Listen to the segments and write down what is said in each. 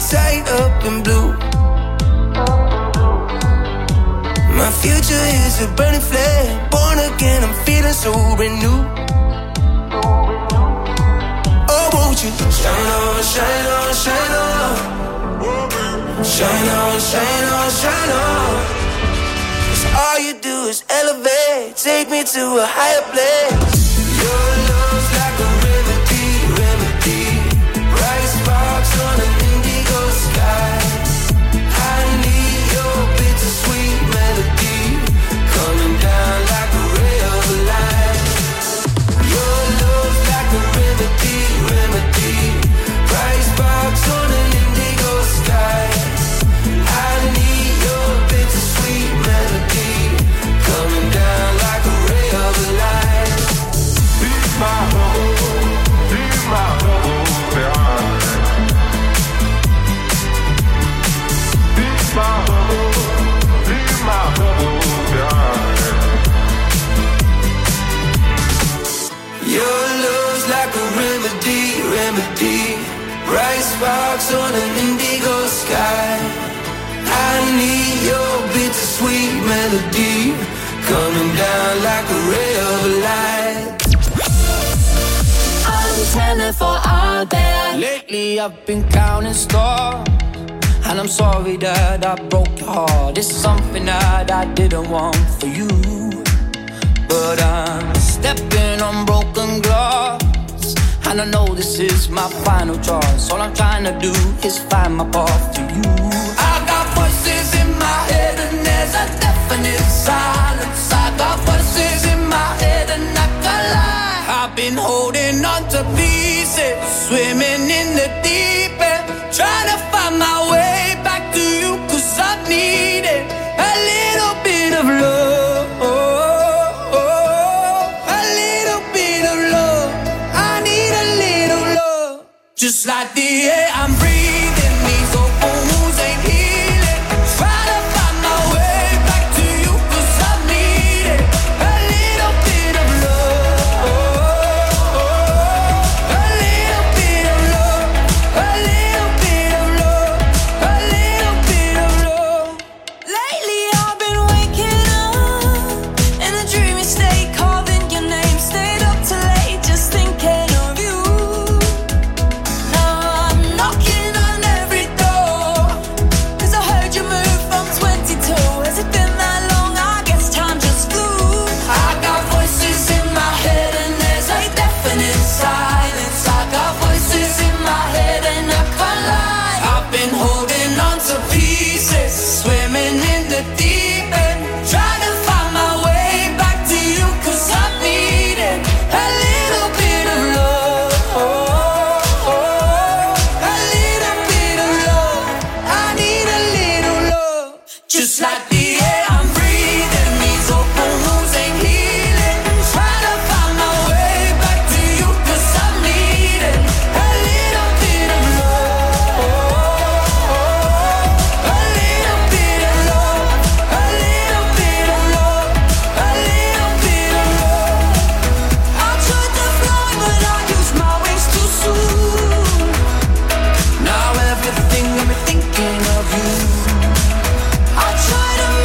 tied up in blue. My future is a burning flame. Born again, I'm feeling so brand new. Oh, won't you shine on, shine on, shine on. Shine on, shine on, shine on. 'Cause all you do is elevate. Take me to a higher place. Your love's like a remedy, remedy. Bright sparks on an indigo sky. I need your bittersweet melody coming down like a ray of light. Your love's like a remedy, remedy. Bright sparks on an indigo sky. I need your bittersweet melody coming down like a ray of light. Be my bubble behind. Be my bubble behind. Your love's like a remedy, remedy. Bright sparks on an indigo sky. I need your bittersweet melody coming down like a ray of light. I'm telling for out there. Lately I've been counting stars, and I'm sorry that I broke your heart. It's something that I didn't want for you, but I'm stepping on broken glass, and I know this is my final choice. All I'm trying to do is find my path to you. I got voices in my head and there's a definite silence. I got voices in my head and I can't lie. I've been holding on to pieces, swimming in the deep end, trying to find my way back to you, 'cause I needed a little bit of love. A little bit of love. I need a little love. Just like the air I'm breathing, these open wounds ain't healing. Trying to find my way back to you, 'cause I needed a little bit of love. A little bit of love. A little bit of love. A little bit of love. Lately I've been waking up in a dreamy state, carving your name, stayed up till late just thinking of you. Now I'm knocking on every door, 'cause I heard you moved from 22. Has it been that long? I guess time just flew. I got voices in my head and there's a definite silence. I got voices in my head and I can't lie. I've been holding on to pieces, swimming in the deep end, trying to find my way back to you, 'cause I needed a little bit of love. A little bit of love. I need a little love. Just like the air I'm breathing, these open wounds ain't healing. Trying to find my way back to you, 'cause I needed a little bit of love. A little bit of love. A little bit of love. A little bit of love. I tried to fly, but I used my wings too soon. Now everything got me thinking of you. I try to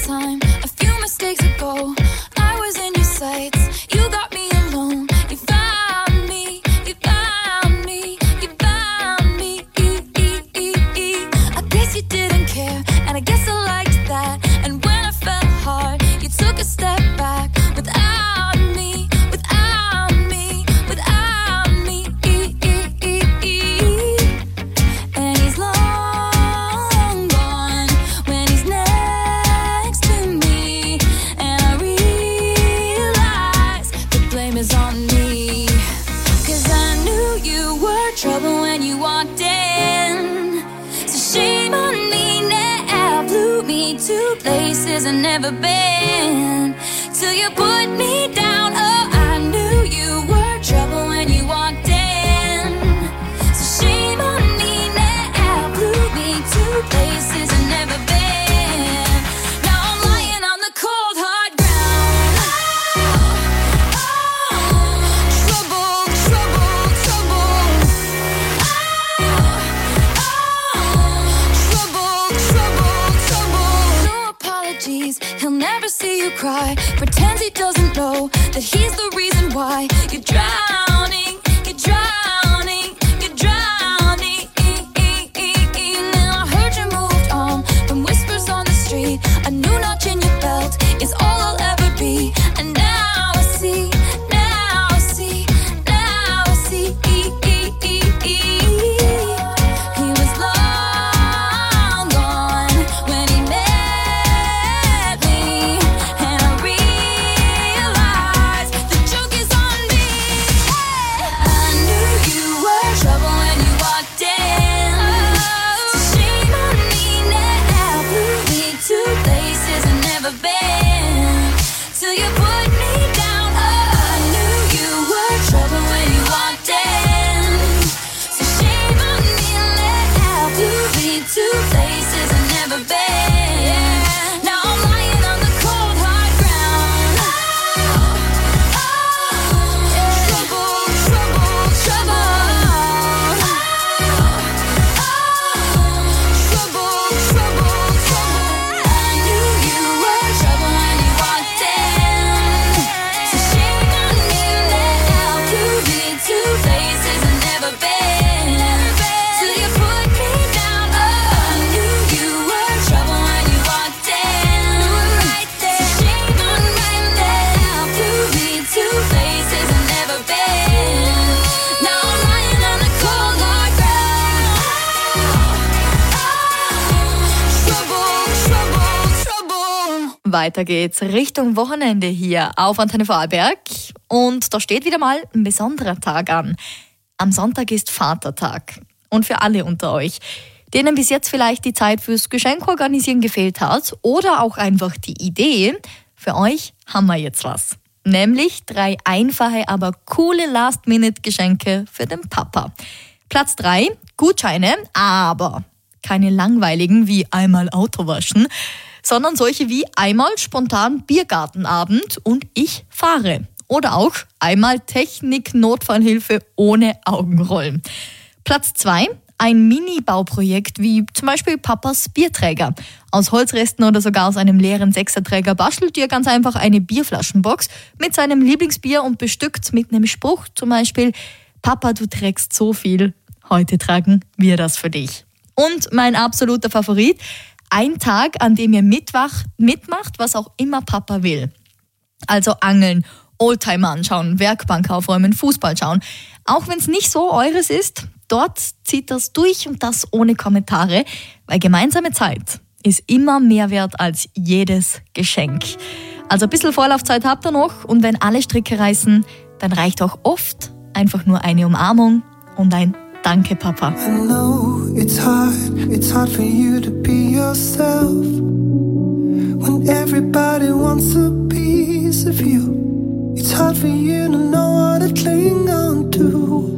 time, a few mistakes ago, I was in your sights. You got me alone. You found me. You found me. You found me. I guess you didn't care, and I guess I liked that. And when I fell hard, you took a step back. Without me, without me, without me. And he's long gone when he's next to me. And I realize the blame is on me. 'Cause I knew you were trouble when you walked in. So shame on me now, blew me to places I've never been. Till you put me down, oh, I knew you were trouble when you walked in. So shame on me now, blew me to places I've never been. Now I'm lying on the cold hard ground. Trouble, trouble, trouble. Trouble, trouble, trouble. No apologies, he'll never see you cry. Pretends he doesn't know that he's the reason why you're drowning, you're drowning, you're drowning. Now I heard you moved on from whispers on the street. A new notch in your belt is all I'll ever be. And now I see, now I see, now I see. He was long gone when he met me. And I realized the joke is on me. I knew you were trouble when you walked in. So shame on me now, blew me to places I've never been. Till you put me down, oh, I knew you were trouble when you walked in. So shame on me now, blew me to places I've never been. Now I'm lying on the cold hard ground. Trouble, trouble, trouble. Trouble, trouble, trouble. I knew you were trouble when you walked in. So shame on me now, blew me to places I've never been. Till you put me down, oh, I knew you were trouble when you walked in. Right there. So shame on me now, blew me to places I've never been. Now I'm lying on the cold hard ground. Trouble, trouble, trouble. Weiter geht's Richtung Wochenende hier auf Antenne Vorarlberg. Und da steht wieder mal ein besonderer Tag an. Am Sonntag ist Vatertag. Und für alle unter euch, denen bis jetzt vielleicht die Zeit fürs Geschenkorganisieren gefehlt hat oder auch einfach die Idee, für euch haben wir jetzt was. Nämlich 3 einfache, aber coole Last-Minute-Geschenke für den Papa. Platz 3, Gutscheine, aber keine langweiligen wie einmal Auto waschen, sondern solche wie einmal spontan Biergartenabend und ich fahre. Oder auch einmal Technik-Notfallhilfe ohne Augenrollen. Platz 2, ein Mini-Bauprojekt wie zum Beispiel Papas Bierträger. Aus Holzresten oder sogar aus einem leeren Sechserträger bastelt ihr ganz einfach eine Bierflaschenbox mit seinem Lieblingsbier und bestückt mit einem Spruch, zum Beispiel: Papa, du trägst so viel, heute tragen wir das für dich. Und mein absoluter Favorit, ein Tag, an dem ihr mitmacht, was auch immer Papa will. Also angeln, Oldtimer anschauen, Werkbank aufräumen, Fußball schauen. Auch wenn es nicht so eures ist, dort zieht das durch und das ohne Kommentare, weil gemeinsame Zeit ist immer mehr wert als jedes Geschenk. Also ein bisschen Vorlaufzeit habt ihr noch und wenn alle Stricke reißen, dann reicht auch oft einfach nur eine Umarmung und ein Danke, Papa. I know it's hard for you to be yourself when everybody wants a piece of you. It's hard for you to know what to cling on to.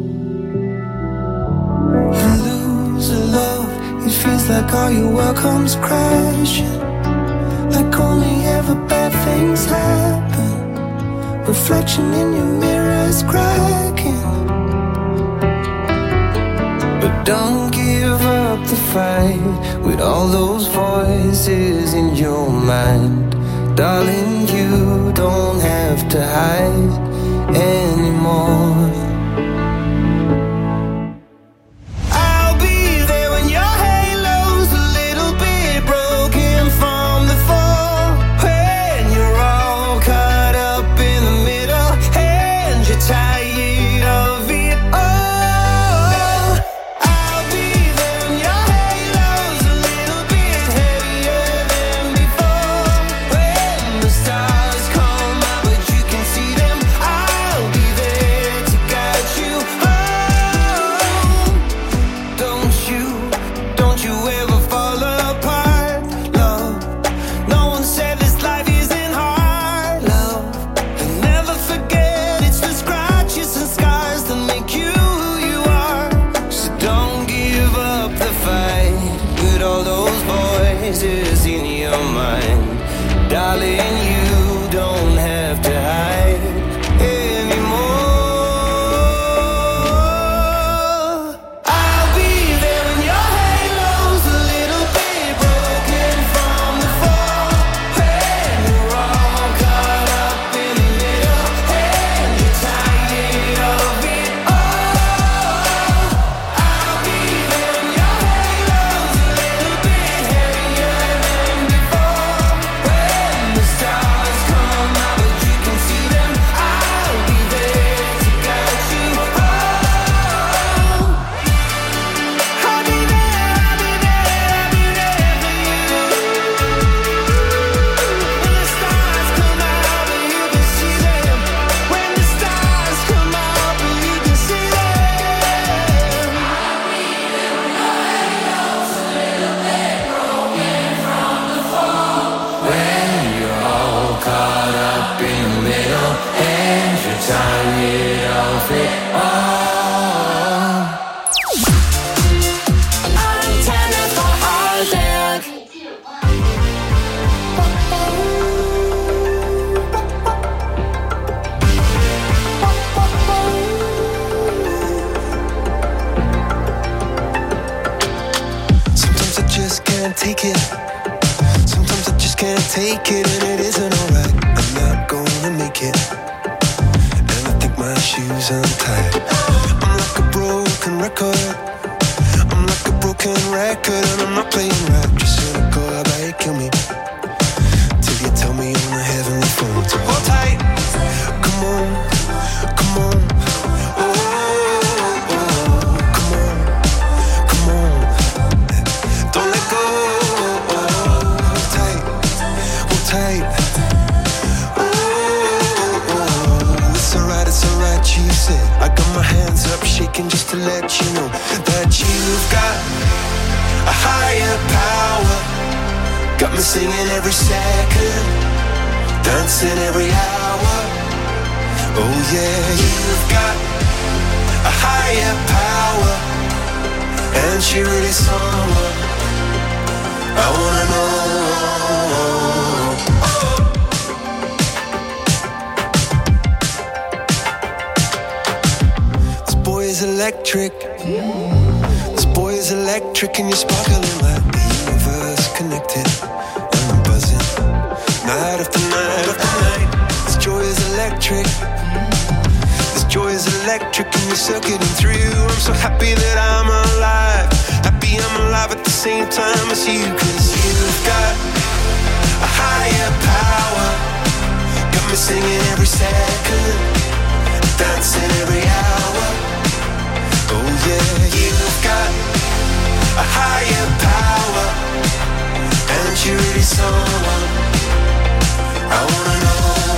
You lose a love, it feels like all your world comes crashing, like only ever bad things happen. Reflection in your mirror is cracking. But don't give up. up the fight with all those voices in your mind. Darling, you don't have to hide anymore. I'll be there when your halo's a little bit broken from the fall. When you're all caught up in the middle and you're tired of it all. I'll be there when your halo's a little bit heavier than before. When the stars come out but you can see them, I'll be there to guide you home. Don't you ever fall apart, love. No one said this life isn't hard, love. And never forget it's the scratches and scars that make you who you are. So don't give up the fight with all those voices in your mind. Darling, you don't have to hide anymore. I'll be there when your halo's a little bit broken from the fall. When you're all caught up in the middle and you're tired of it all. I'll be there when your halo's a little bit heavier than before. When the stars come out but you can see them, I'll be there to guide you home. I'll be there, I'll be there, I'll be there for you. When the stars come out but you can see them. When the stars come out but you can see them. When you're all caught up in the middle and you're tired of it all. Antenna for Heidelberg. Sometimes I just can't take it. Sometimes I just can't take it, and it isn't alright. I'm not gonna make it, and I think my shoes untied. I'm like a broken record. I'm like a broken record, and I'm not playing right. Just cynical, how about you kill me till you tell me on the heavenly phone to hold tight. Come on, come on. Oh, oh, oh, come on, come on. Don't let go. Hold tight, hold tight. Oh, oh, oh. It's alright, you said. I got my hands up shaking just to let you know that you've got a higher power. Got me singing every second, dancing every hour. Oh yeah, you've got a higher power, and she really someone I wanna know. This boy is electric. This boy is electric, and you're sparkling like the universe connected. And I'm buzzing night after night after night. This joy is electric. This joy is electric, and you're circuiting through. I'm so happy that I'm alive. Happy I'm alive at the same time as you. 'Cause you've got a higher power. Got me singing every second, dancing every hour. Oh yeah, you've got a higher power, and you're really someone I wanna know.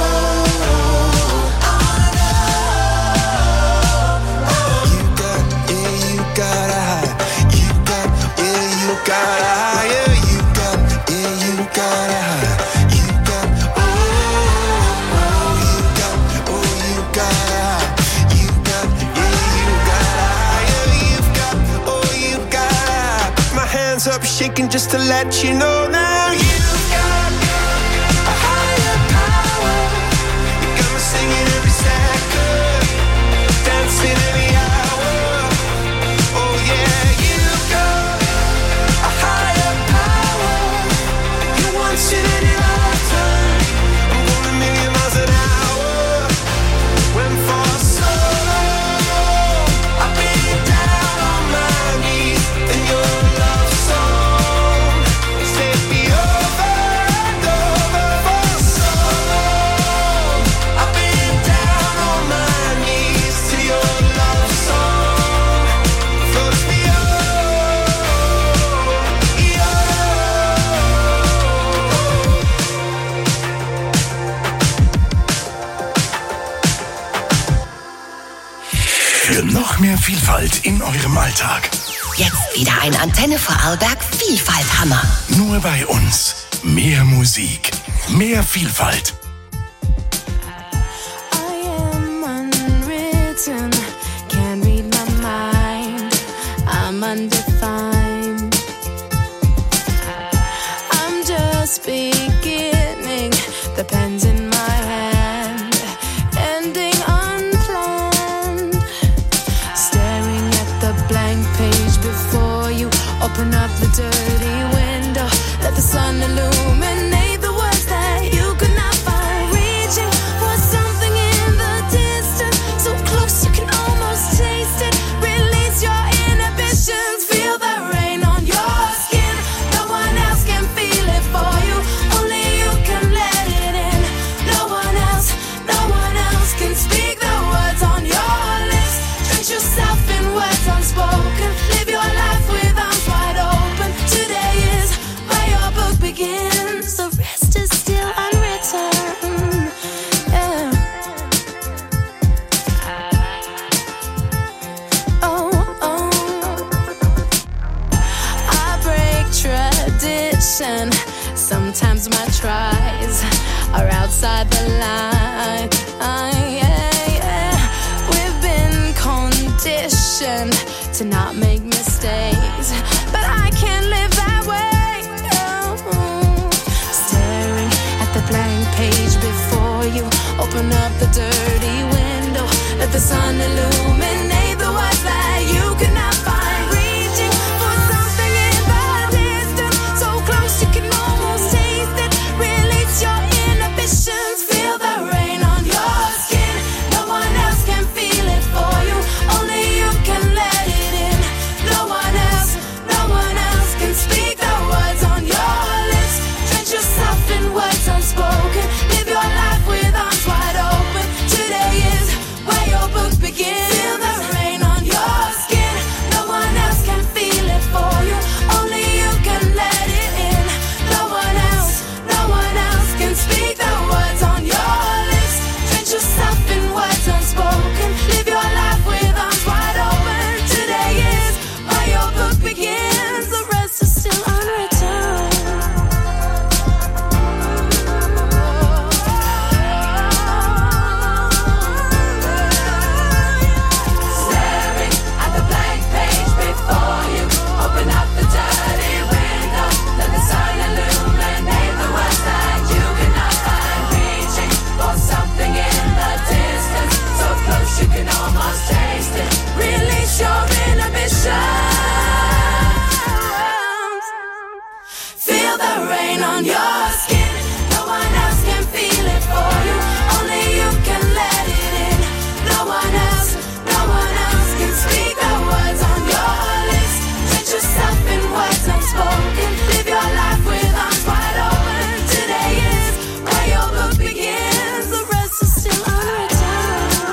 You got a high. You got a higher. You got a high. You got, oh, you got a high. You got a higher. You've got, oh, you got. Put my hands up shaking just to let you know now. You've got a higher power. You got me singing every second, dancing every hour. Oh yeah, you've got Vielfalt in eurem Alltag. Jetzt wieder ein Antenne Vorarlberg Vielfalt-Hammer. Nur bei uns. Mehr Musik, mehr Vielfalt. I am unwritten, can't read my mind. I'm undefined. I'm just beginning, the pen's in my hand, ending unplanned. Staring at the blank page before you, open up the dirty window, let the sun illuminate the words that you could not find. Reaching for something in the distance, so close you can almost taste it. Release your inhibitions, feel the rain on your skin. No one else can feel it for you, only you can let it in. No one else can speak the words on your lips. Drench yourself in words unspoken, live your life with arms wide open. Today is where your book begins, the rest is still unwritten. Yeah. Oh. I break tradition. Sometimes my tries are outside the line. Yeah. We've been conditioned to not make mistakes, but I can't live that way. No. Staring at the blank page before you, open up the dirty window, let the sun illuminate the words that you cannot find. Reaching for something in the distance, so close you can almost taste it. Release your inhibitions, feel the rain on your skin. No one else can feel it for you, only you can let it in. No one else can speak the words on your lips. Drench yourself in words unspoken, live your life with arms wide open. Today is where your book begins. Feel the rain on your skin. No one else can feel it for you, only you can let it in. No one else can speak the words on your lips. Drench yourself in words unspoken, live your life with arms wide open. Today is where your book begins, the rest is still unwritten. Staring at the blank page before you, open up the dirty window, let the sun illuminate the words that you cannot find. Reaching for something in the distance, so close you can almost taste it. Release your inhibitions, feel the rain on your skin. No one else can feel it for you, only you can let it in. No one else can speak the words on your lips. Drench yourself in words unspoken, live your life with arms wide open. Today is where your book begins, the rest is still unwritten.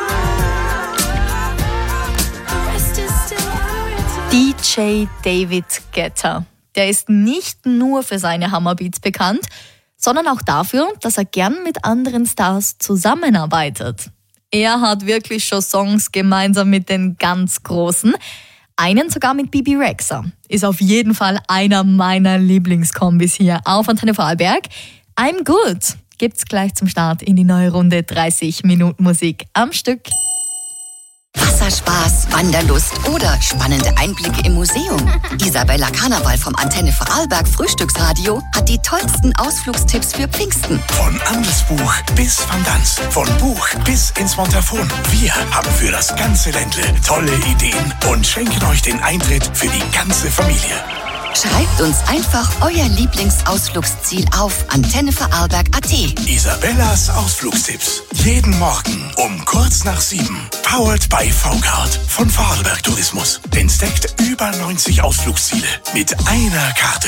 The rest is still unwritten. DJ David Guetta. Der ist nicht nur für seine Hammerbeats bekannt, sondern auch dafür, dass er gern mit anderen Stars zusammenarbeitet. Er hat wirklich schon Songs gemeinsam mit den ganz Großen. Einen sogar mit Bibi Rexha. Ist auf jeden Fall einer meiner Lieblingskombis hier auf Antenne Vorarlberg. I'm Good gibt's gleich zum Start in die neue Runde 30 Minuten Musik am Stück. Wasserspaß, Wanderlust oder spannende Einblicke im Museum. Isabella Karneval vom Antenne Vorarlberg Frühstücksradio hat die tollsten Ausflugstipps für Pfingsten. Von Andesbuch bis Van Dans, von Buch bis ins Montafon. Wir haben für das ganze Ländle tolle Ideen und schenken euch den Eintritt für die ganze Familie. Schreibt uns einfach euer Lieblingsausflugsziel auf antennevorarlberg.at. Isabellas Ausflugstipps. Jeden Morgen um kurz nach 7. Powered by V-Card von Vorarlberg Tourismus. Entdeckt über 90 Ausflugsziele mit einer Karte.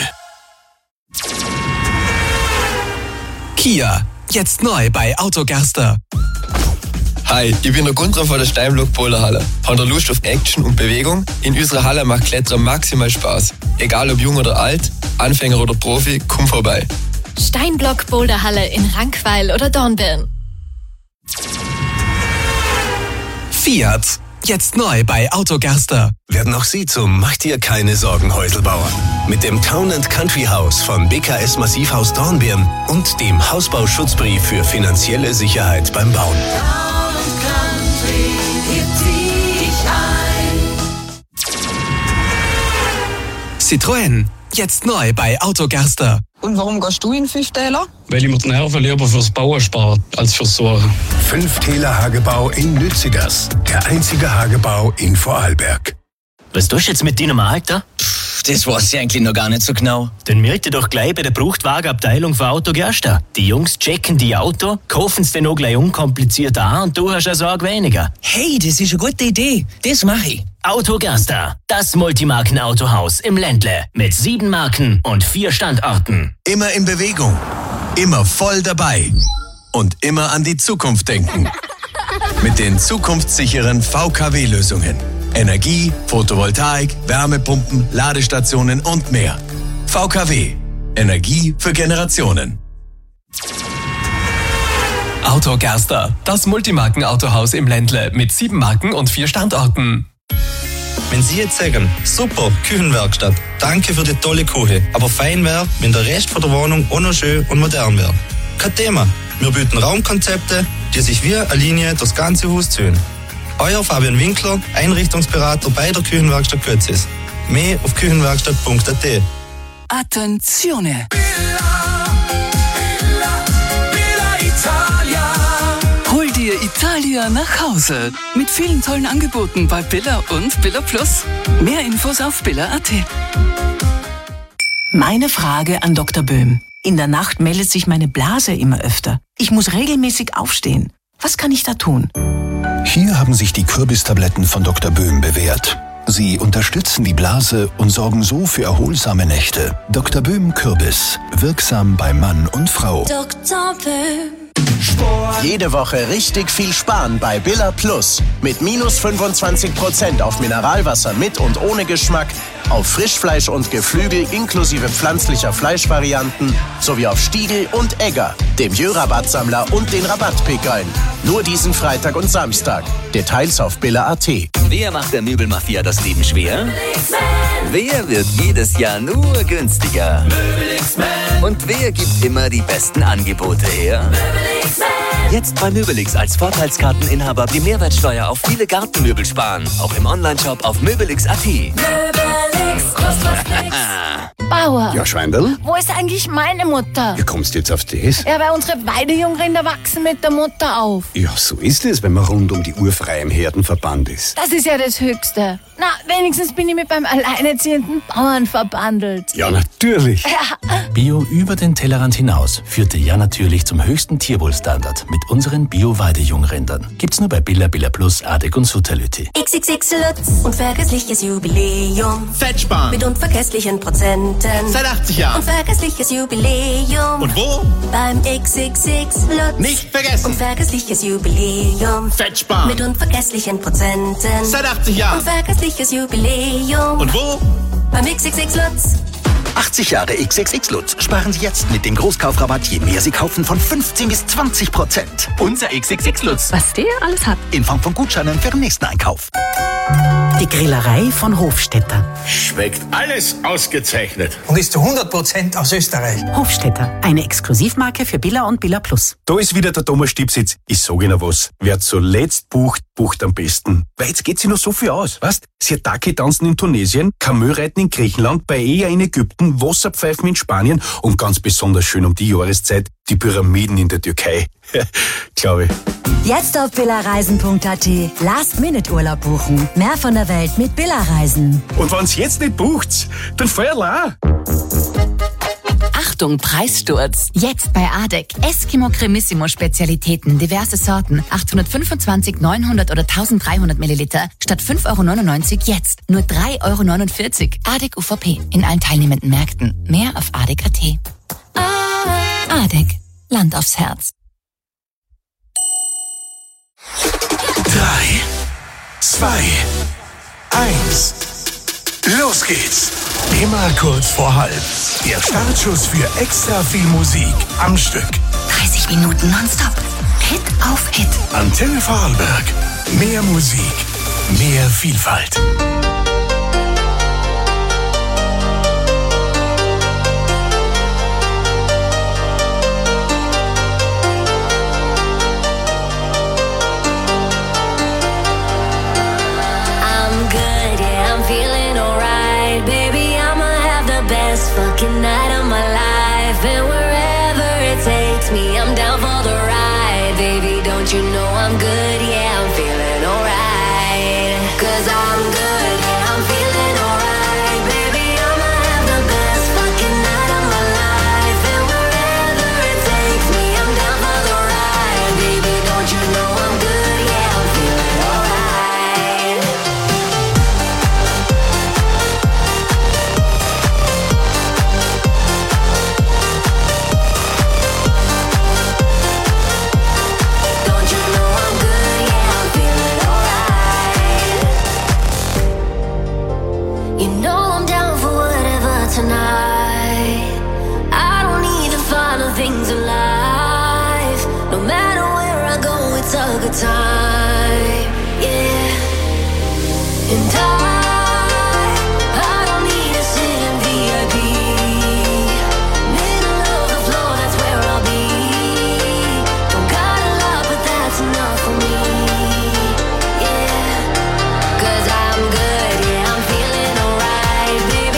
Kia, jetzt neu bei Autogerster. Hi, ich bin der Gunther von der Steinblock Boulderhalle. Habt ihr Lust auf Action und Bewegung? In unserer Halle macht Klettern maximal Spaß. Egal ob jung oder alt, Anfänger oder Profi, komm vorbei. Steinblock Boulderhalle in Rankweil oder Dornbirn. Fiat, Jetzt neu bei Autogerster. Werden auch Sie zum Mach dir keine Sorgen Häuselbauer. Mit dem Town & Country Haus von BKS Massivhaus Dornbirn und dem Hausbauschutzbrief für finanzielle Sicherheit beim Bauen. Citroën. Jetzt neu bei Autogerster. Und warum gehst du in 5 Täler? Weil ich mir die Nerven lieber fürs Bauen spare, als fürs Sorgen. 5 Täler Hagebau in Lützigers. Der einzige Hagebau in Vorarlberg. Was tust du jetzt mit deinem Alter? Das weiß ich eigentlich noch gar nicht so genau. Dann melde doch gleich bei der Brauchtwagenabteilung von Autogerster. Die Jungs checken die Auto, kaufen es dann auch gleich unkompliziert an und du hast eine Sorge weniger. Hey, das ist eine gute Idee. Das mache ich. Autogerster, das Multimarken-Autohaus im Ländle mit 7 Marken und 4 Standorten. Immer in Bewegung, immer voll dabei und immer an die Zukunft denken. Mit den zukunftssicheren VKW-Lösungen. Energie, Photovoltaik, Wärmepumpen, Ladestationen und mehr. VKW. Energie für Generationen. Autogerster. Das Multimarken-Autohaus im Ländle mit 7 Marken und 4 Standorten. Wenn Sie jetzt sagen, super, Küchenwerkstatt, danke für die tolle Küche, aber fein wäre, wenn der Rest von der Wohnung auch noch schön und modern wäre. Kein Thema. Wir bieten Raumkonzepte, die sich wie eine Linie durchs ganze Haus ziehen. Euer Fabian Winkler, Einrichtungsberater bei der Küchenwerkstatt Götzis. Mehr auf küchenwerkstatt.at. Attenzione! Hol dir Italia nach Hause. Mit vielen tollen Angeboten bei Billa und Billa Plus. Mehr Infos auf billa.at. Meine Frage an Dr. Böhm. In der Nacht meldet sich meine Blase immer öfter. Ich muss regelmäßig aufstehen. Was kann ich da tun? Hier haben sich die Kürbistabletten von Dr. Böhm bewährt. Sie unterstützen die Blase und sorgen so für erholsame Nächte. Dr. Böhm Kürbis. Wirksam bei Mann und Frau. Dr. Böhm. Jede Woche richtig viel sparen bei Billa Plus. Mit minus 25% auf Mineralwasser mit und ohne Geschmack, auf Frischfleisch und Geflügel inklusive pflanzlicher Fleischvarianten sowie auf Stiegel und Egger, dem Jö-Rabattsammler und den Rabattpickeln. Nur diesen Freitag und Samstag. Details auf Billa.at. Wer macht der Möbelmafia das Leben schwer? Wer wird jedes Jahr nur günstiger? Und wer gibt immer die besten Angebote her? Jetzt bei Möbelix als Vorteilskarteninhaber die Mehrwertsteuer auf viele Gartenmöbel sparen. Auch im Onlineshop auf möbelix.at. Bauer. Ja, Schweinderl? Wo ist eigentlich meine Mutter? Wie kommst du jetzt auf das? Ja, weil unsere Weidejungrinder wachsen mit der Mutter auf. Ja, so ist es, wenn man rund um die Uhr frei im Herdenverband ist. Das ist ja das Höchste. Na, wenigstens bin ich mit beim alleinerziehenden Bauern verbandelt. Ja, natürlich. Ja. Bio über den Tellerrand hinaus führte ja natürlich zum höchsten Tierwohlstandard mit unseren Bio-Weidejungrindern. Gibt's nur bei Billa, Billa Plus, Adek und Sutterlüti. XXX Lutz, unvergessliches Jubiläum. Fettsparen. Mit unvergesslichen Prozenten. Seit 80 Jahren. Unvergessliches Jubiläum. Und wo? Beim XXX Lutz. Nicht vergessen. Unvergessliches Jubiläum. Fettsparen. Mit unvergesslichen Prozenten. Seit 80 Jahren. Unvergessliches Jubiläum. Und wo? Beim XXX Lutz. 80 Jahre XXX Lutz. Sparen Sie jetzt mit dem Großkaufrabatt, je mehr Sie kaufen, von 15 bis 20%. Unser XXX Lutz. Was der alles hat. In Form von Gutscheinen für den nächsten Einkauf. Die Grillerei von Hofstetter. Schmeckt alles ausgezeichnet. Und ist zu 100% aus Österreich. Hofstetter, eine Exklusivmarke für Billa und Billa Plus. Da ist wieder der Thomas Stipsitz. Ich sag Ihnen was. Wer zuletzt bucht, bucht am besten. Weil jetzt geht sich noch so viel aus. Weißt? Sirtaki tanzen in Tunesien, Kamö-Reiten in Griechenland, Paella in Ägypten, Wasserpfeifen in Spanien und ganz besonders schön um die Jahreszeit die Pyramiden in der Türkei. Glaube ich. Jetzt auf billareisen.at. Last-Minute-Urlaub buchen. Mehr von der Welt mit Billa Reisen. Und wenn's jetzt nicht bucht, dann Feuerla. Achtung, Preissturz. Jetzt bei Adek. Eskimo Cremissimo Spezialitäten, diverse Sorten. 825, 900 oder 1300 Milliliter. Statt 5,99 € jetzt. Nur 3,49 €. Adek UVP. In allen teilnehmenden Märkten. Mehr auf adek.at. Adek. Land aufs Herz. 3, 2, 1. Los geht's. Immer kurz vor halb. Der Startschuss für extra viel Musik am Stück. 30 Minuten nonstop. Hit auf Hit. Antenne Vorarlberg. Mehr Musik, Mehr Vielfalt. Fucking night of my life, and wherever it takes me, I'm down for the ride. Baby, don't you know I'm good? Yeah, I'm feeling alright. 'Cause I'm good, yeah, I'm feeling alright. Baby, I'ma have the best fucking night of my life, and wherever it takes me, I'm down for the ride. Baby, don't you know I'm good? Yeah, I'm feeling alright. Tonight, I don't need the final things in life. No matter where I go, it's a good time. Yeah, and I don't need to sit in VIP. Middle of the floor, that's where I'll be. Don't got a lot, but that's enough for me. Yeah, 'cause I'm good. Yeah, I'm feeling alright, baby.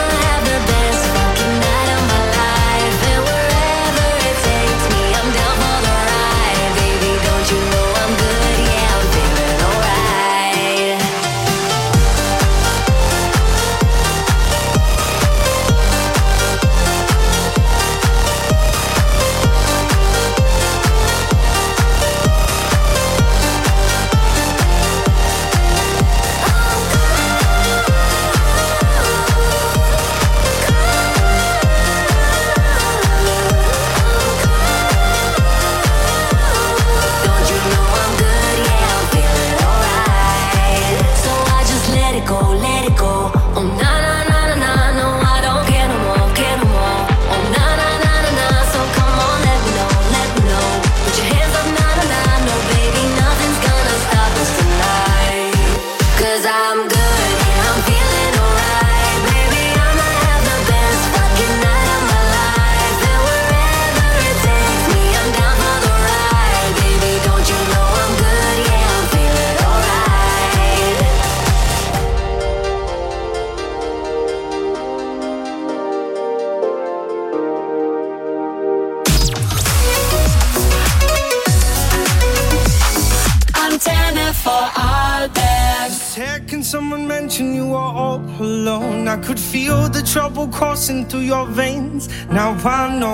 Someone mentioned you were all alone. I could feel the trouble coursing through your veins. Now I know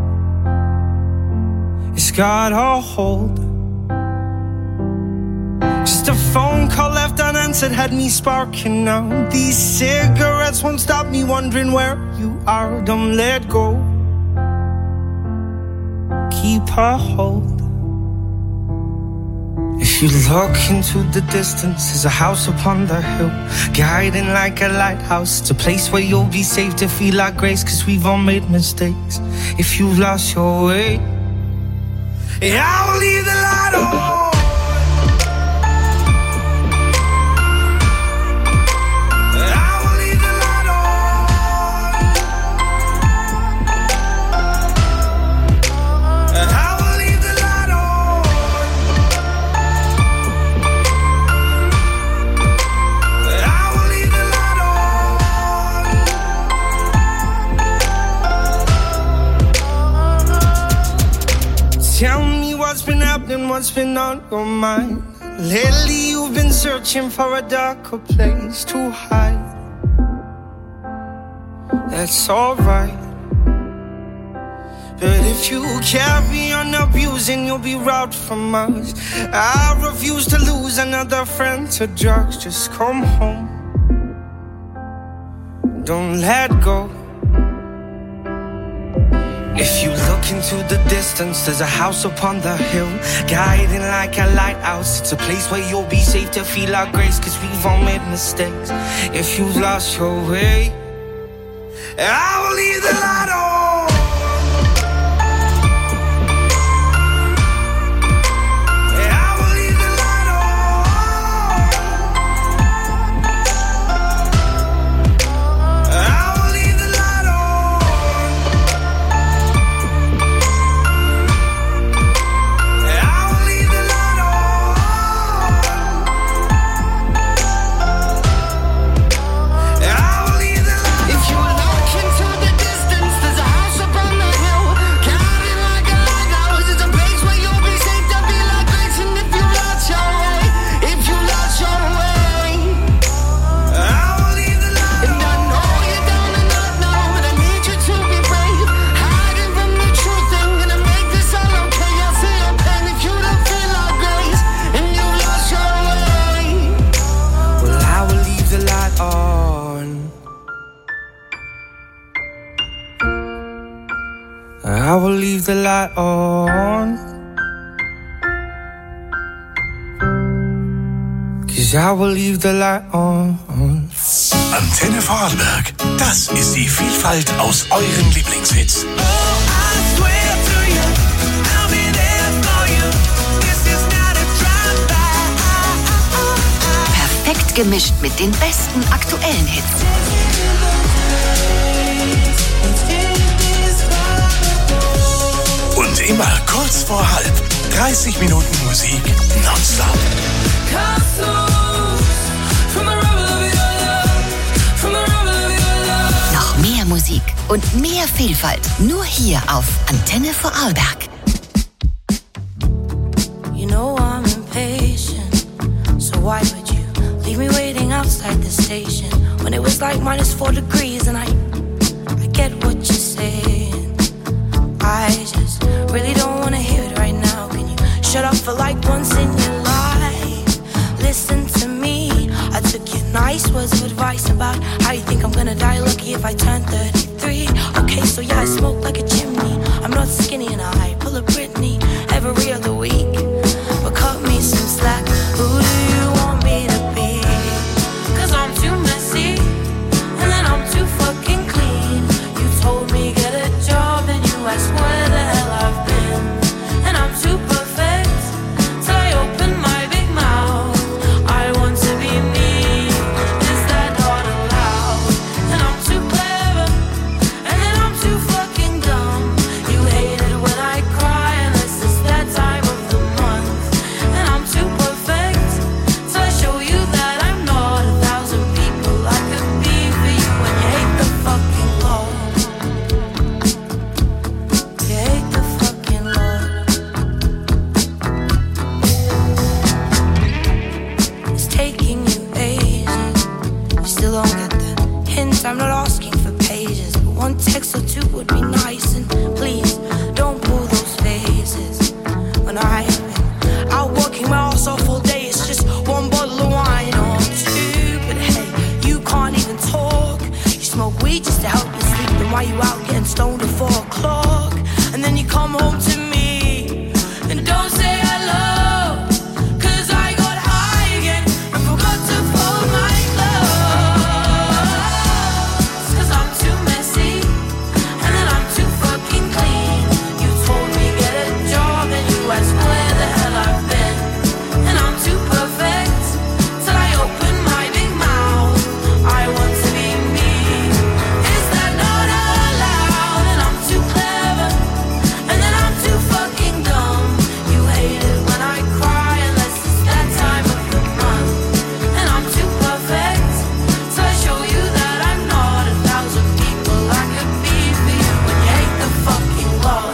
it's got a hold. Just a phone call left unanswered had me sparking now. These cigarettes won't stop me wondering where you are. Don't let go. Keep a hold. If you look into the distance, there's a house upon the hill, guiding like a lighthouse. It's a place where you'll be safe to feel like grace, 'cause we've all made mistakes. If you've lost your way, yeah, I will leave the light on. Tell me what's been happening, what's been on your mind. Lately you've been searching for a darker place to hide. That's alright, but if you carry on abusing, you'll be robbed from us. I refuse to lose another friend to drugs. Just come home, don't let go. If you look into the distance, there's a house upon the hill, guiding like a lighthouse. It's a place where you'll be safe to feel our grace, 'cause we've all made mistakes. If you've lost your way, I will leave the light on. I will leave the light on. the light on. 'Cause I will leave the light on. Antenne Vorarlberg, das ist die Vielfalt aus euren Lieblingshits. Perfekt gemischt mit den besten aktuellen Hits. Und immer kurz vor halb. 30 Minuten Musik nonstop. Noch mehr Musik und mehr Vielfalt. Nur hier auf Antenne Vorarlberg. You know I'm impatient, so why would you leave me waiting outside the station when it was like -4 degrees and I get what you're saying. I just really don't wanna hear it right now. Can you shut up for like once in your life? Listen to me. I took your nice words of advice about how you think I'm gonna die lucky if I turn 33. Okay, so yeah, I smoke like a chimney. I'm not skinny and I pull a Britney every other week. But cut me some slack. Who do you want me to be? 'Cause I'm too messy and then I'm too fucking clean. You told me get a job and you asked where the hell I've been. And I'm too perfect till I open my big mouth. I want to be me. Is that not allowed? And I'm too clever and then I'm too fucking dumb. You hate it when I cry unless it's that time of the month. And I'm too perfect till I show you that I'm not 1,000 people I could be for you. And you hate the fucking Lord. You hate the fucking Lord. It's taking you ages. You still don't get the hint. I'm not asking for pages, but one text or two would be nice. And please don't pull those faces. When I've been out working my ass off all day, it's just one bottle of wine or two. But hey, you can't even talk. You smoke weed just to help you sleep. Then why you out getting stoned at 4 o'clock? And then you come home to me and don't say hello. 'Cause I got high again and forgot to fold my clothes. 'Cause I'm too messy and then I'm too fucking clean. You told me get a job and you asked where the hell I've been. And I'm too perfect till I open my big mouth. I want to be me. Is that not allowed? And I'm too clever and then I'm too fucking dumb. You hate it when I cry unless it's that time of the month. And I'm too perfect till I show you that I'm not 1,000 people I could be for you. And you hate the fucking Lord.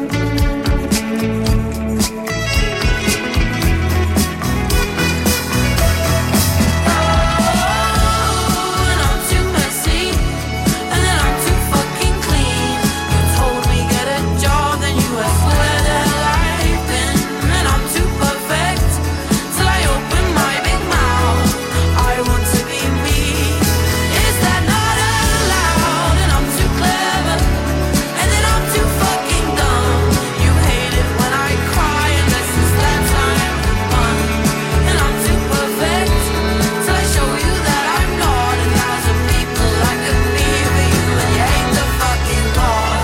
And I'm too messy and then I'm too fucking clean. You told me get a job, then you asked where the hell I've been. And I'm too perfect till I open my big mouth. I want to be me. Is that not allowed? And I'm too clever and then I'm too fucking dumb. You hate it when I cry unless it's that time of the month. And I'm too perfect till I show you that I'm not 1,000 people I could be for you. And you hate the fucking Lord.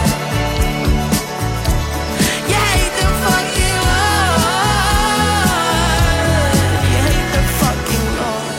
You hate the fucking Lord. You hate the fucking Lord.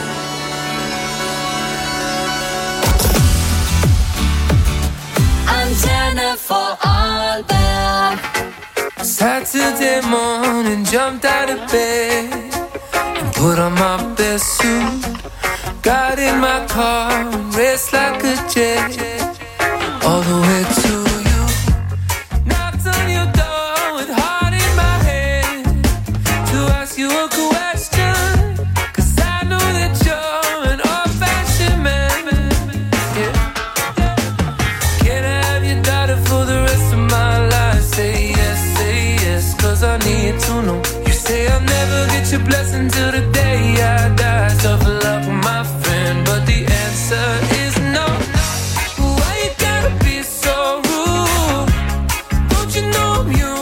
Antenne Vorarlberg. Saturday morning, jumped out of bed and put on my best suit. Got in my car and raced like a jet all the way to you. Knocked on your door with heart in my head to ask you a question. 'Cause I know that you're an old-fashioned man. Yeah. Can I have your daughter for the rest of my life? Say yes, 'cause I need to know. You say I'll never get your blessing till the day I die. Tough luck, my friend, but the answer is no. Why you gotta be so rude? Don't you know I'm you?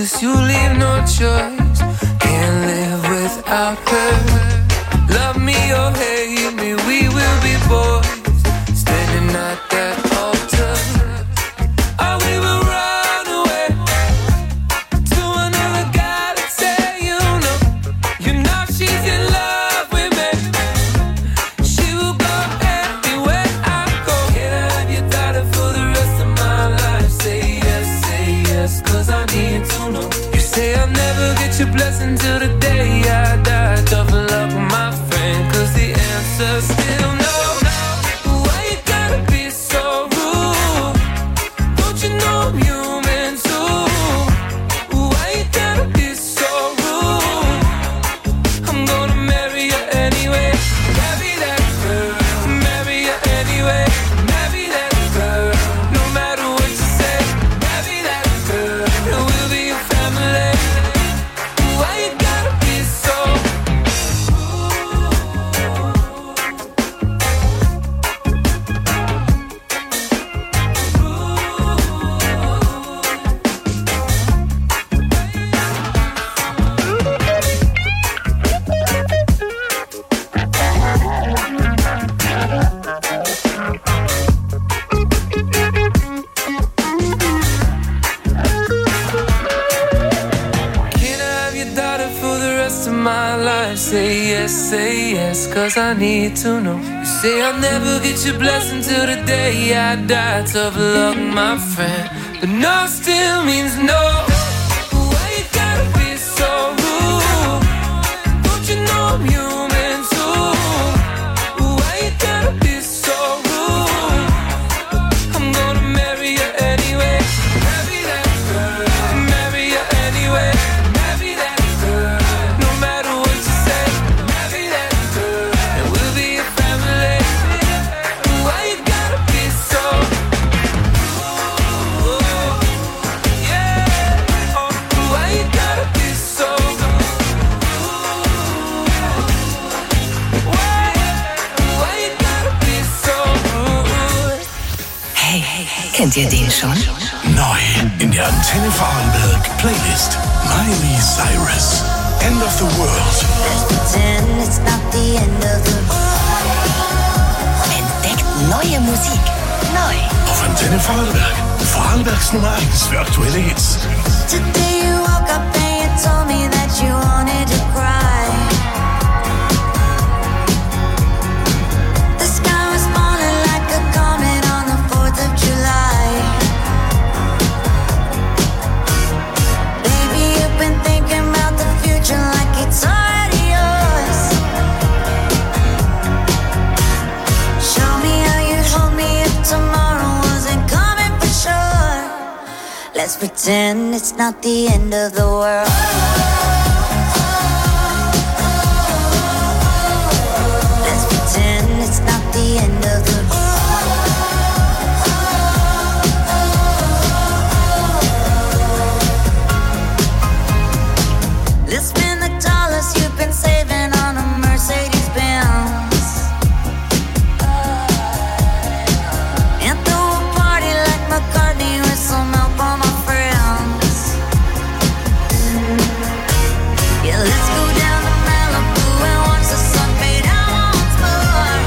'cause you leave no choice. Can't live without her. Love me or hate me, we will be boys, standing at that altar. Or we will run away to another galaxy. You know she's in love with me. She will go anywhere I go. Can I have your daughter for the rest of my life? Say yes, 'cause I need to know. You say I'll never get your blessing till the day I die. Tough love with my friend, 'cause the answer's still no. Why you gotta be so rude? Don't you know I'm human too? Why you gotta be so rude? I'm gonna marry you anyway. Marry that girl. Marry you anyway. Marry that girl. No matter what you say. Marry that girl. And we'll be a family. Why you gotta be so Can I have your daughter for the rest of my life? Say yes, 'cause I need to know. You say I'll never get your blessing till the day I die. Tough luck, my friend, but no still means no. Why you gotta be so rude? Don't you know I'm human too? Why you gotta be so rude? I'm gonna marry you anyway. Marry that girl. Marry you anyway. Marry that girl. No matter what you say. Marry that girl. And we'll be a family. Why you gotta be so yeah. Oh, why you gotta be so Why you gotta be so rude? Hey, kennt ihr den schon? Neu in der Antenne Vorarlberg Playlist. Miley Cyrus. End of the World. Entdeckt neue Musik. Neu. Auf Antenne Vorarlberg. Vorarlbergs Nummer 1 für aktuelle Hits. Today you woke up and you told me that you wanted to cry. The sky was falling like a comet on the 4th of July. Baby, you've been thinking about the future like it's already yours. Show me how you'd hold me if tomorrow wasn't coming for sure. Let's pretend it's not the end of the world. Let's pretend it's not the end of the world. Let's spend the dollars you've been saving on a Mercedes Benz. And throw a party like McCartney with some help on my friends. Yeah, let's go down to Malibu and watch the sun fade out once more.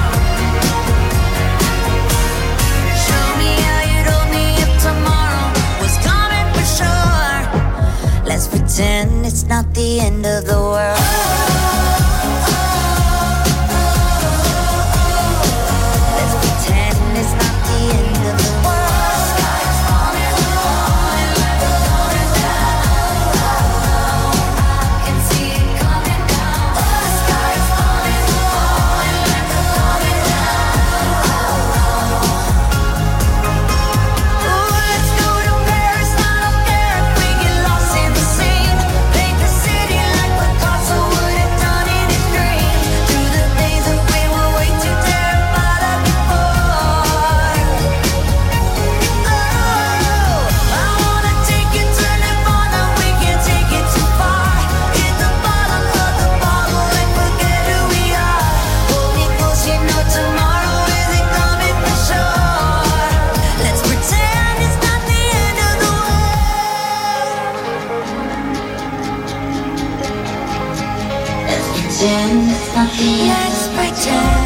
Show me how you'd hold me if tomorrow was coming for sure. Let's pretend it's not the end of the world. Let's pretend it's not the end of the world. Sky's falling, falling like a coming down. I can see it coming down. The sky's falling, falling like a coming down. Ooh, let's go to Paris, I don't care if we get lost in the scene. Paint the city like Picasso would in pretend it's not the end. Let's pretend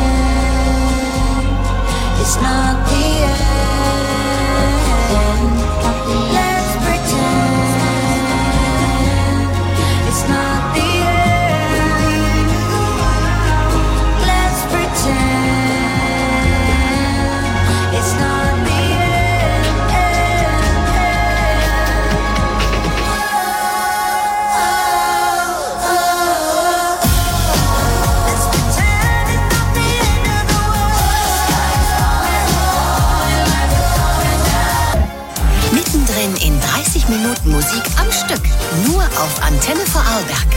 it's not the end. Let's pretend it's not the end. Let's pretend it's not the in 30 Minuten Musik am Stück. Nur auf Antenne Vorarlberg.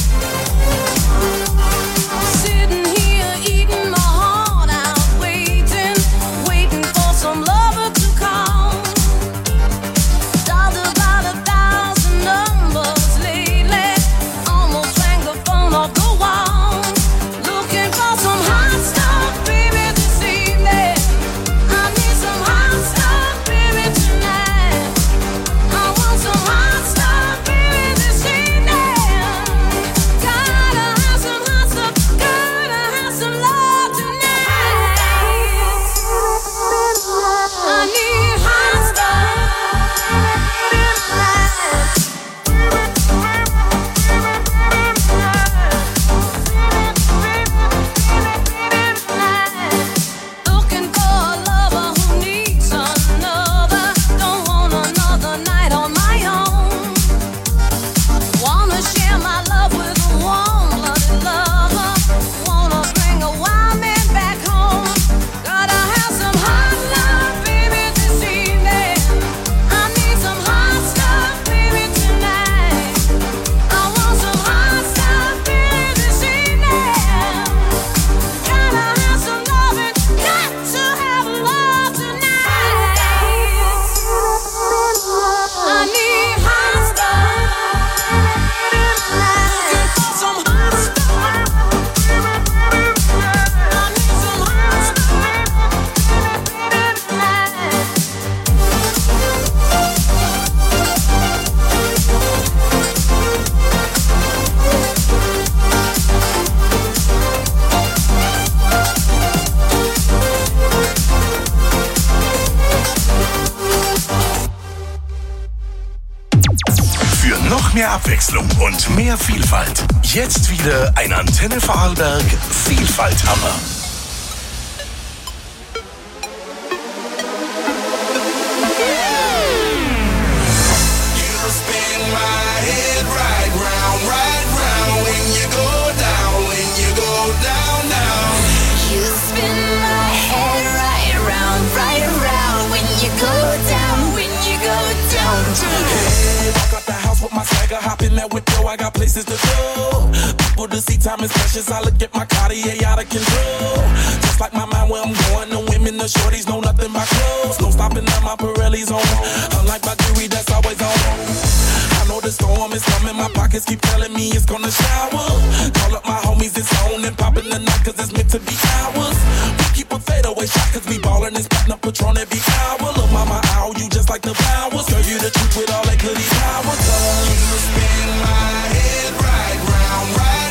Sitting here eating my heart out, waiting for some lover to come. Dialed about 1,000 numbers lately, almost rang the phone off the wall. Looking for some hot stuff, baby, this evening. I need some hot stuff, baby, tonight. Some hot stuff, baby, this evening. Gotta have some hot stuff, gotta have some love tonight. I need hot stuff. Looking for a lover who needs another. Don't want another night on my own. Wanna share my love with a warm-blooded lover. Wanna bring a wild man back home. Gotta have some hot love, baby, this evening. I need some hot stuff, baby, tonight. I want some hot stuff, baby, this evening. Gotta have some loving, got to have love tonight. I need hot stuff. Some hot stuff. I need some hot Für noch mehr Abwechslung und mehr Vielfalt. Jetzt wieder ein Antenne Vorarlberg Vielfalthammer. You spin my head right around when you go down, when you go down. Hey, walk out the house with my swagger, hop in that whip, yo, I got places to go. People to see, time is precious, I look at my Cartier out of control. Just like my mind where I'm going, the women, the shorties know nothing but clothes. No stopping at my Pirelli's on, unlike my jewelry that's always on. I know the storm is coming, my pockets keep telling me it's gonna shower. Call up my homies, it's on and popping the night cause it's meant to be ours. We keep a fadeaway shot cause we ballin' and spittin' up Patron every hour. Look mama, ow, you just like the flowers. Girl, you the truth with all that goody power. You spin my head right round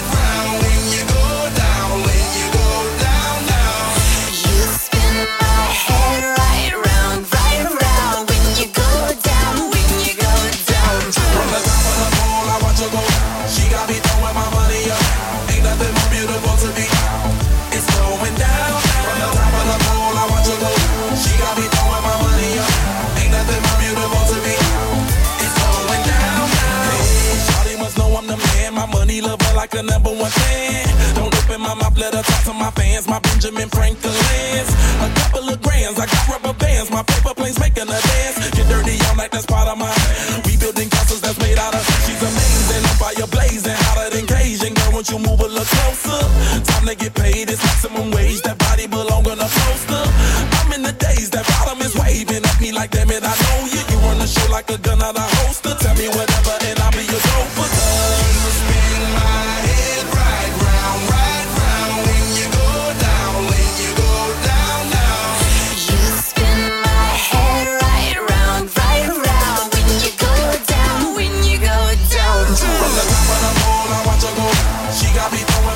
when you go down, when you go down, down. You spin my head right round when you go down, when you go down. From the top of the pole, I watch her go. She got me throwing my money up. Ain't nothing more beautiful to me. It's going down. From the top of the pole, I watch her go. She got me throwing my money up. Ain't nothing more beautiful to me. It's going down. Hey, shawty must know I'm the man. My money lover like a #1 fan. Don't open my mouth, let her talk to my fans. My Benjamin Franklin's. A couple of grands, I got rubber bands. My paper planes making a dance. Get dirty all night, that's part of my. We building castles that's made out of. She's amazing, on fire blazing, hotter than Cajun. Girl, won't you move a little closer? Time to get paid, it's maximum wage. That body belong on a poster. I'm in the days, that bottom is waving at me like, damn it, I know you. You run the show like a gun out of holster. Tell me whatever and I'll be your gopher. You spin my head right round when you go down, when you go down, down. You spin my head right round when you go down, when you go down. From the top of the pole, I watch her go. She got me throwing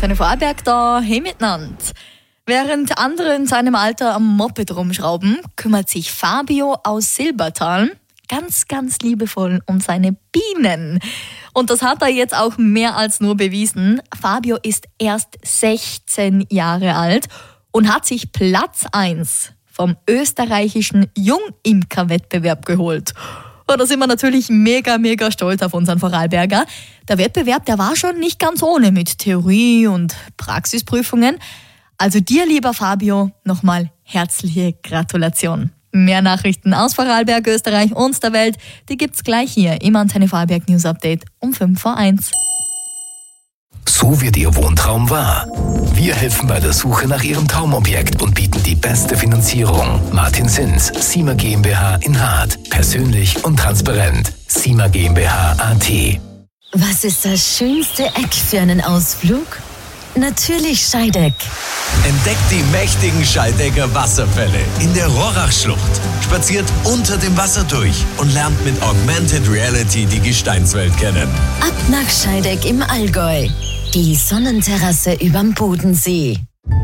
Antenne Vorarlberg da, hey miteinander. Während andere in seinem Alter am Moped rumschrauben, kümmert sich Fabio aus Silbertal ganz, ganz liebevoll um seine Bienen. Und das hat er jetzt auch mehr als nur bewiesen. Fabio ist erst 16 Jahre alt und hat sich Platz 1 vom österreichischen Jungimker-Wettbewerb geholt. Und da sind wir natürlich mega, mega stolz auf unseren Vorarlberger. Der Wettbewerb, der war schon nicht ganz ohne mit Theorie und Praxisprüfungen. Also dir, lieber Fabio, nochmal herzliche Gratulation. Mehr Nachrichten aus Vorarlberg, Österreich und der Welt, die gibt's gleich hier im Antenne Vorarlberg News Update um 5:01. So wird Ihr Wohntraum wahr. Wir helfen bei der Suche nach Ihrem Traumobjekt und bieten die beste Finanzierung. Martin Sins, SIMA GmbH in Hart. Persönlich und transparent. SIMA GmbH AT. Was ist das schönste Eck für einen Ausflug? Natürlich Scheideck. Entdeckt die mächtigen Scheidecker Wasserfälle in der Rorachschlucht. Spaziert unter dem Wasser durch und lernt mit Augmented Reality die Gesteinswelt kennen. Ab nach Scheideck im Allgäu. Die Sonnenterrasse überm Bodensee.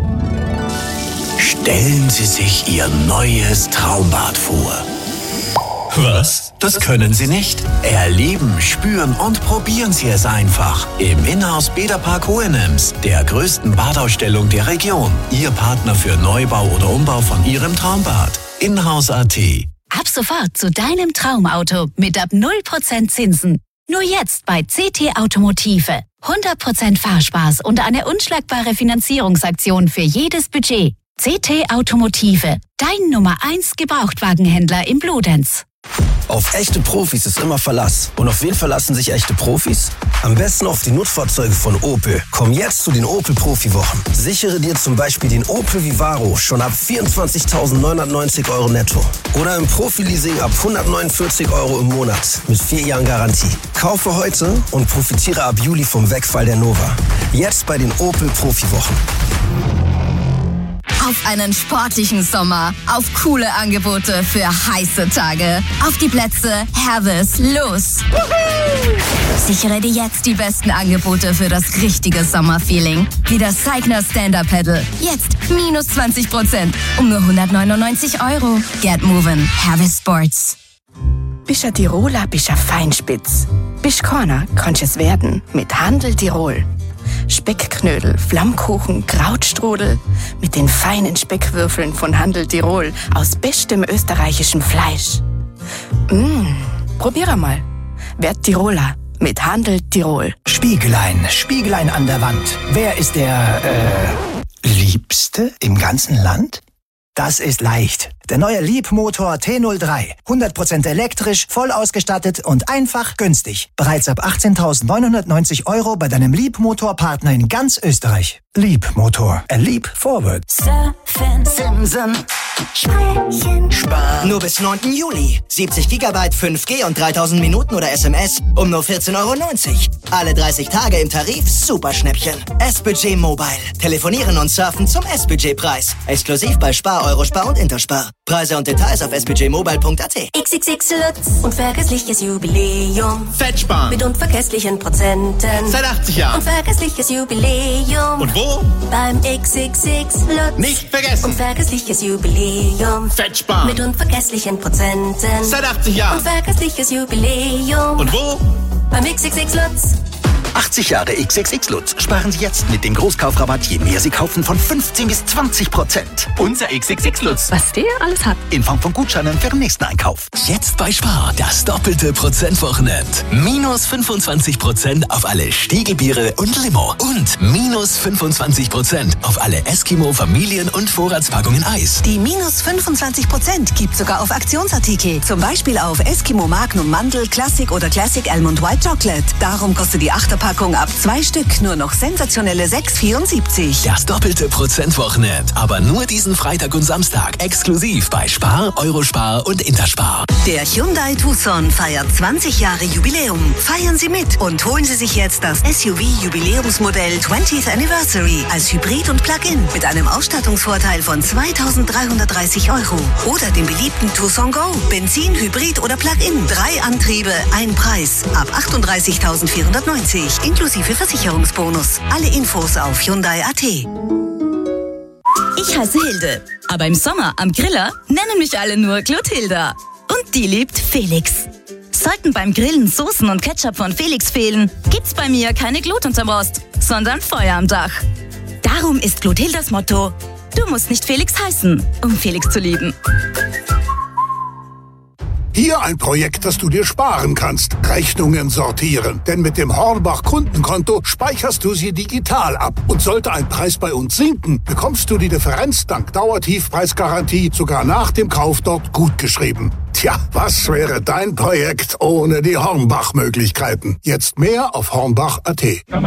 Stellen Sie sich Ihr neues Traumbad vor. Was? Das können Sie nicht? Erleben, spüren und probieren Sie es einfach. Im Inhouse Bäderpark Hohenems, der größten Badausstellung der Region. Ihr Partner für Neubau oder Umbau von Ihrem Traumbad. Inhouse.at. Ab sofort zu deinem Traumauto mit ab 0% Zinsen. Nur jetzt bei CT Automotive. 100% Fahrspaß und eine unschlagbare Finanzierungsaktion für jedes Budget. CT Automotive, dein Nummer 1 Gebrauchtwagenhändler im Bludenz. Auf echte Profis ist immer Verlass. Und auf wen verlassen sich echte Profis? Am besten auf die Nutzfahrzeuge von Opel. Komm jetzt zu den Opel Profi-Wochen. Sichere dir zum Beispiel den Opel Vivaro schon ab 24.990 € netto. Oder im Profi-Leasing ab 149 € im Monat mit 4 Jahren Garantie. Kaufe heute und profitiere ab Juli vom Wegfall der Nova. Jetzt bei den Opel Profi-Wochen. Auf einen sportlichen Sommer, auf coole Angebote für heiße Tage. Auf die Plätze, Hervis, los! Sichere dir jetzt die besten Angebote für das richtige Sommerfeeling. Wie das Cycner Stand-Up-Pedal. Jetzt minus 20%. Um nur 199 €. Get moving, Hervis Sports. Bist ein Tiroler, bist ein Feinspitz. Bist keiner, kannst es werden mit Handel Tirol. Speckknödel, Flammkuchen, Krautstrudel mit den feinen Speckwürfeln von Handel Tirol aus bestem österreichischem Fleisch. Probier mal. Werd Tiroler mit Handel Tirol. Spiegelein an der Wand. Wer ist der, Liebste im ganzen Land? Das ist leicht. Der neue Liebmotor T03. 100% elektrisch, voll ausgestattet und einfach günstig. Bereits ab 18.990 € bei deinem Liebmotor-Partner in ganz Österreich. Liebmotor. A leap forward. Surfen, Simsen, Sprechen, Sparen. Nur bis 9. Juli. 70 GB 5G und 3000 Minuten oder SMS um nur 14,90 €. Alle 30 Tage im Tarif Superschnäppchen. S-Budget Mobile. Telefonieren und surfen zum S-Budget-Preis. Exklusiv bei Spar, Eurospar und Interspar. Preise und Details auf sbudgetmobile.at. XXX Lutz. Unvergessliches Jubiläum. Fettsparen. Mit unvergesslichen Prozenten. Seit 80 Jahren. Unvergessliches Jubiläum. Und wo? Beim XXX Lutz. Nicht vergessen. Unvergessliches Jubiläum. Fettsparen. Mit unvergesslichen Prozenten. Seit 80 Jahren. Unvergessliches Jubiläum. Und wo? Beim XXX Lutz. 80 Jahre XXX Lutz. Sparen Sie jetzt mit dem Großkaufrabatt, je mehr Sie kaufen, von 15 bis 20%. Unser XXX Lutz. Was der alles hat. In Form von Gutscheinen für den nächsten Einkauf. Jetzt bei Spar das doppelte Prozentwochenend. Minus 25% auf alle Stiegelbiere und Limo. Und minus 25% auf alle Eskimo Familien- und Vorratspackungen Eis. Die minus 25% gibt sogar auf Aktionsartikel. Zum Beispiel auf Eskimo Magnum Mandel, Classic oder Classic Almond White Chocolate. Darum kostet die 8er Packung ab 2 Stück nur noch sensationelle 6,74. Das doppelte Prozentwochenend. Aber nur diesen Freitag und Samstag. Exklusiv bei Spar, Eurospar und Interspar. Der Hyundai Tucson feiert 20 Jahre Jubiläum. Feiern Sie mit und holen Sie sich jetzt das SUV-Jubiläumsmodell 20th Anniversary als Hybrid und Plug-in mit einem Ausstattungsvorteil von 2.330 €. Oder den beliebten Tucson Go. Benzin, Hybrid oder Plug-in. 3 Antriebe, ein Preis. Ab 38.490. inklusive Versicherungsbonus. Alle Infos auf Hyundai.at. Ich heiße Hilde, aber im Sommer am Griller nennen mich alle nur Gluthilda. Und die liebt Felix. Sollten beim Grillen Soßen und Ketchup von Felix fehlen, gibt's bei mir keine Glut unterm Rost, sondern Feuer am Dach. Darum ist Gluthildas Motto: Du musst nicht Felix heißen, um Felix zu lieben. Hier ein Projekt, das du dir sparen kannst. Rechnungen sortieren. Denn mit dem Hornbach Kundenkonto speicherst du sie digital ab. Und sollte ein Preis bei uns sinken, bekommst du die Differenz dank Dauertiefpreisgarantie sogar nach dem Kauf dort gutgeschrieben. Tja, was wäre dein Projekt ohne die Hornbach-Möglichkeiten? Jetzt mehr auf hornbach.at.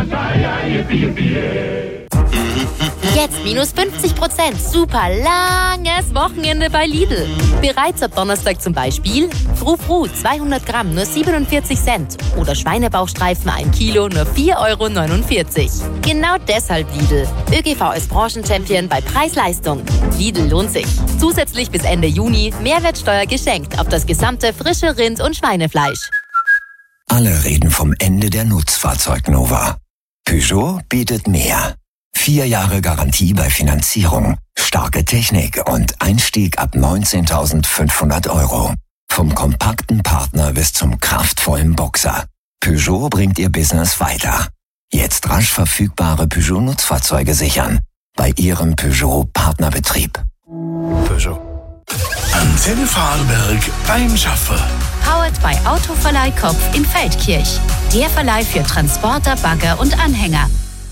Jetzt minus 50%. Super langes Wochenende bei Lidl. Bereits ab Donnerstag zum Beispiel Frou-Frou 200 Gramm nur 47 Cent oder Schweinebauchstreifen 1 Kilo nur 4,49 €. Genau deshalb Lidl. ÖGV als Branchenchampion bei Preis-Leistung. Lidl lohnt sich. Zusätzlich bis Ende Juni Mehrwertsteuer geschenkt auf das gesamte frische Rind- und Schweinefleisch. Alle reden vom Ende der Nutzfahrzeugnova. Peugeot bietet mehr. 4 Jahre Garantie bei Finanzierung, starke Technik und Einstieg ab 19.500 €. Vom kompakten Partner bis zum kraftvollen Boxer. Peugeot bringt Ihr Business weiter. Jetzt rasch verfügbare Peugeot-Nutzfahrzeuge sichern. Bei Ihrem Peugeot-Partnerbetrieb. Peugeot. Antenne Vorarlberg beim Schaffer. Powered by Autoverleih Kopf in Feldkirch. Der Verleih für Transporter, Bagger und Anhänger.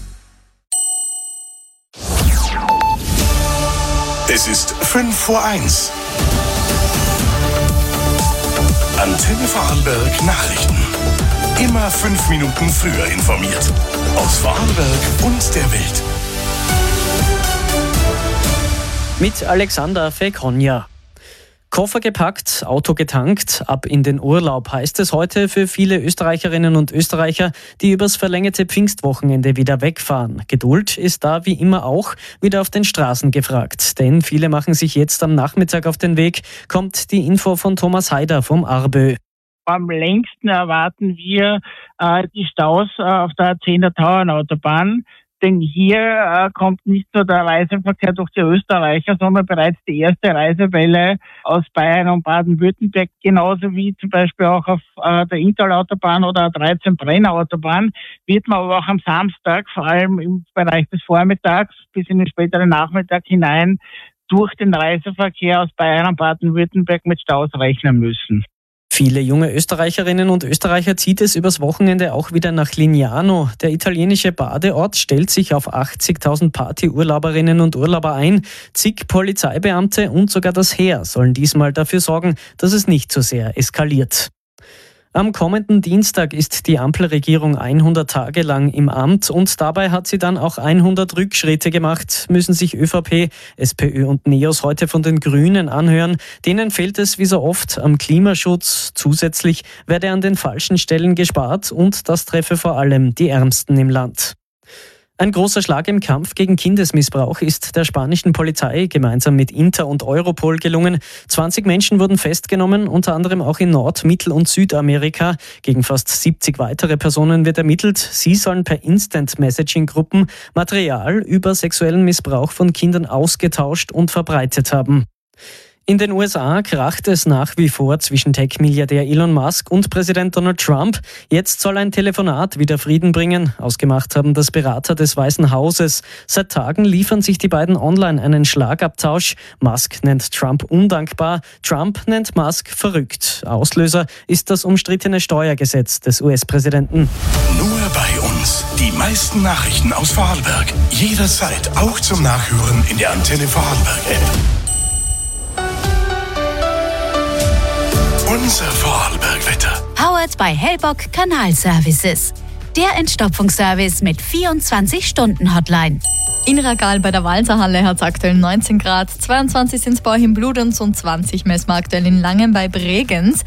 Es ist 5:01. Antenne Vorarlberg Nachrichten. Immer 5 Minuten früher informiert. Aus Vorarlberg und der Welt. Mit Alexander Fekonja. Koffer gepackt, Auto getankt, ab in den Urlaub heißt es heute für viele Österreicherinnen und Österreicher, die übers verlängerte Pfingstwochenende wieder wegfahren. Geduld ist da wie immer auch wieder auf den Straßen gefragt, denn viele machen sich jetzt am Nachmittag auf den Weg, kommt die Info von Thomas Heider vom ARBÖ. Am längsten erwarten wir die Staus auf der 10er Tauernautobahn. Denn hier kommt nicht nur der Reiseverkehr durch die Österreicher, sondern bereits die erste Reisewelle aus Bayern und Baden-Württemberg, genauso wie zum Beispiel auch auf der Inntal-Autobahn oder der 13 Brenner-Autobahn, wird man aber auch am Samstag, vor allem im Bereich des Vormittags bis in den späteren Nachmittag hinein, durch den Reiseverkehr aus Bayern und Baden-Württemberg mit Staus rechnen müssen. Viele junge Österreicherinnen und Österreicher zieht es übers Wochenende auch wieder nach Lignano. Der italienische Badeort stellt sich auf 80.000 Partyurlauberinnen und Urlauber ein. Zig Polizeibeamte und sogar das Heer sollen diesmal dafür sorgen, dass es nicht so sehr eskaliert. Am kommenden Dienstag ist die Ampelregierung 100 Tage lang im Amt und dabei hat sie dann auch 100 Rückschritte gemacht, müssen sich ÖVP, SPÖ und NEOS heute von den Grünen anhören. Denen fehlt es wie so oft am Klimaschutz. Zusätzlich werde an den falschen Stellen gespart und das treffe vor allem die Ärmsten im Land. Ein großer Schlag im Kampf gegen Kindesmissbrauch ist der spanischen Polizei gemeinsam mit Inter und Europol gelungen. 20 Menschen wurden festgenommen, unter anderem auch in Nord-, Mittel- und Südamerika. Gegen fast 70 weitere Personen wird ermittelt. Sie sollen per Instant-Messaging-Gruppen Material über sexuellen Missbrauch von Kindern ausgetauscht und verbreitet haben. In den USA kracht es nach wie vor zwischen Tech-Milliardär Elon Musk und Präsident Donald Trump. Jetzt soll ein Telefonat wieder Frieden bringen. Ausgemacht haben das Berater des Weißen Hauses. Seit Tagen liefern sich die beiden online einen Schlagabtausch. Musk nennt Trump undankbar, Trump nennt Musk verrückt. Auslöser ist das umstrittene Steuergesetz des US-Präsidenten. Nur bei uns. Die meisten Nachrichten aus Vorarlberg. Jederzeit auch zum Nachhören in der Antenne Vorarlberg-App. Unser Vorarlberg-Wetter. Powered by Hellbock Kanalservices. Der Entstopfungsservice mit 24-Stunden-Hotline. In Ragal bei der Walserhalle hat es aktuell 19 Grad, 22 sind es bei euch in Bludenz und 20 messen wir aktuell in Langen bei Bregenz.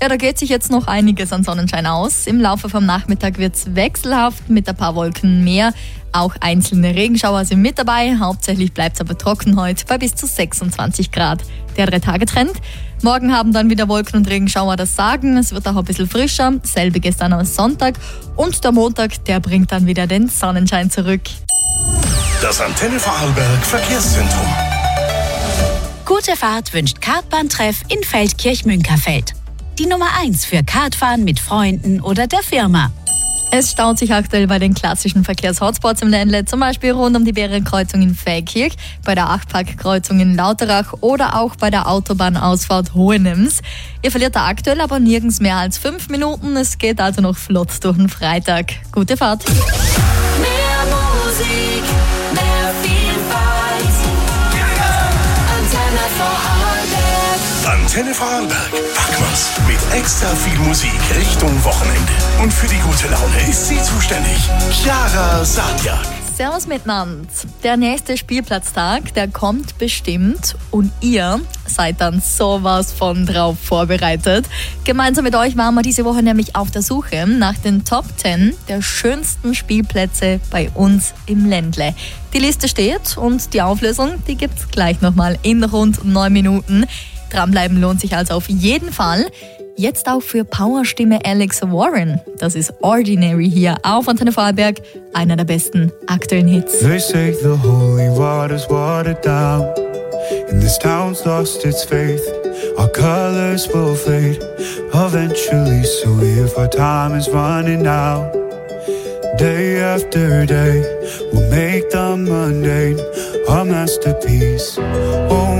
Ja, da geht sich jetzt noch einiges an Sonnenschein aus. Im Laufe vom Nachmittag wird es wechselhaft mit ein paar Wolken mehr. Auch einzelne Regenschauer sind mit dabei. Hauptsächlich bleibt es aber trocken heute bei bis zu 26 Grad. Der 3-Tage-Trend. Morgen haben dann wieder Wolken und Regenschauer das Sagen. Es wird auch ein bisschen frischer. Selbiges dann am Sonntag. Und der Montag, der bringt dann wieder den Sonnenschein zurück. Das Antenne Vorarlberg Verkehrszentrum. Gute Fahrt wünscht Kartbahntreff in Feldkirch-Münkerfeld. Die Nummer 1 für Kartfahren mit Freunden oder der Firma. Es staut sich aktuell bei den klassischen Verkehrshotspots im Ländle, zum Beispiel rund um die Bärenkreuzung in Feldkirch, bei der Achtparkkreuzung in Lauterach oder auch bei der Autobahnausfahrt Hohenems. Ihr verliert da aktuell aber nirgends mehr als 5 Minuten. Es geht also noch flott durch den Freitag. Gute Fahrt. Mehr Musik, mehr Vielfalt. Antenne Vorarlberg. Antenne Vorarlberg. Packmas. Mit extra viel Musik Richtung Wochenende. Und für die gute Laune ist sie zuständig. Chiara Sadjak. Servus miteinander. Der nächste Spielplatztag, der kommt bestimmt und ihr seid dann sowas von drauf vorbereitet. Gemeinsam mit euch waren wir diese Woche nämlich auf der Suche nach den Top 10 der schönsten Spielplätze bei uns im Ländle. Die Liste steht und die Auflösung, die gibt's gleich nochmal in rund 9 Minuten. Dranbleiben lohnt sich also auf jeden Fall. Jetzt auch für Powerstimme Alex Warren. Das ist Ordinary hier auf Antenne Vorarlberg. Einer der besten aktuellen Hits. They say the holy water's watered down, and this town's lost its faith. Our colors will fade eventually, so if our time is running out, day after day, we'll make the mundane a masterpiece. Oh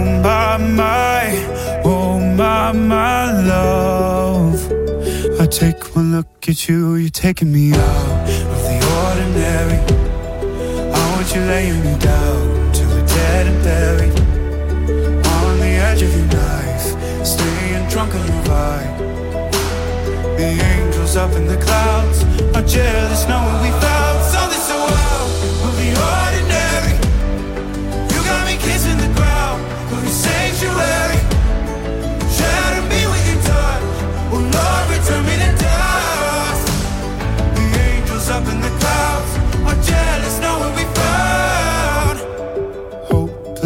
my love, I take one look at you, you're taking me out of the ordinary. I want you laying me down to a dead and buried.